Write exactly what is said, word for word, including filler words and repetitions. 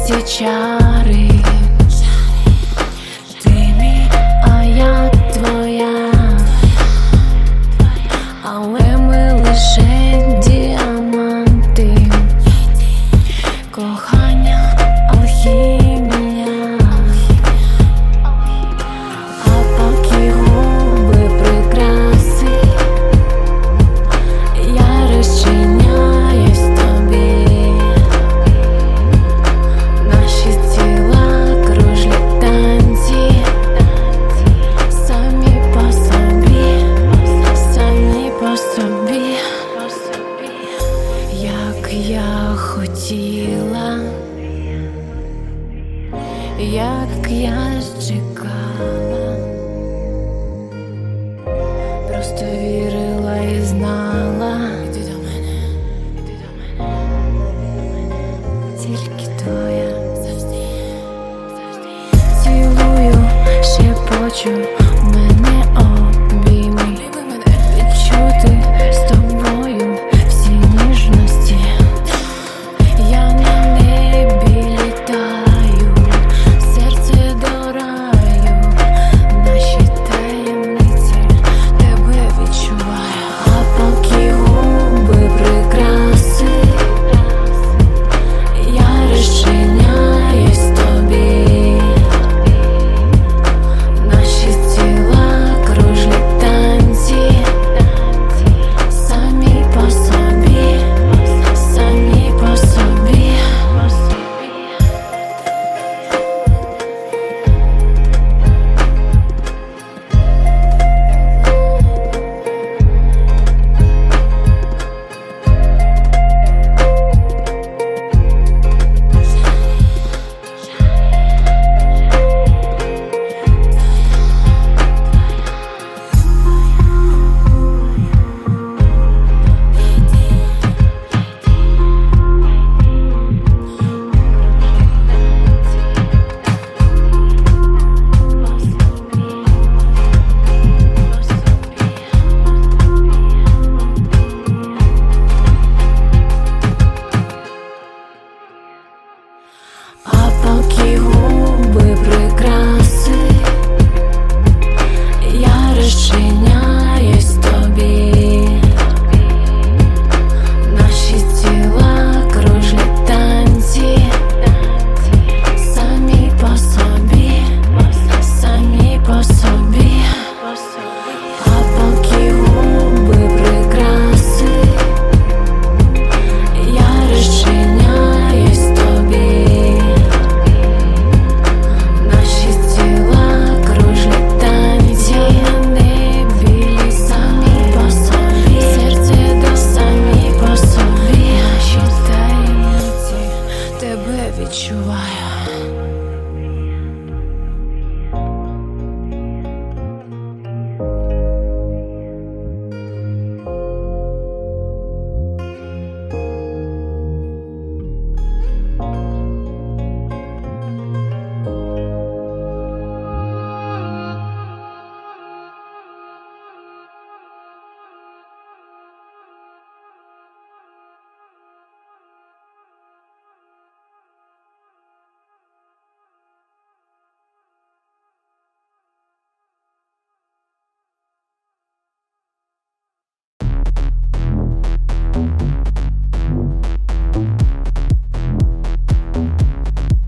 всі чари. Ти мій, а я твоя, але ми лише діаманти. Кохання, алхімія, а поки губи прикраси, я розчиняюсь в тобі. Наші тіла кружлять танці, самі по собі, самі по собі. Як я хотіла, як я чекала, просто вірила і знала, іди до мене, іди до мене, тільки твоя, завжди, завжди. Цілую, шепочу,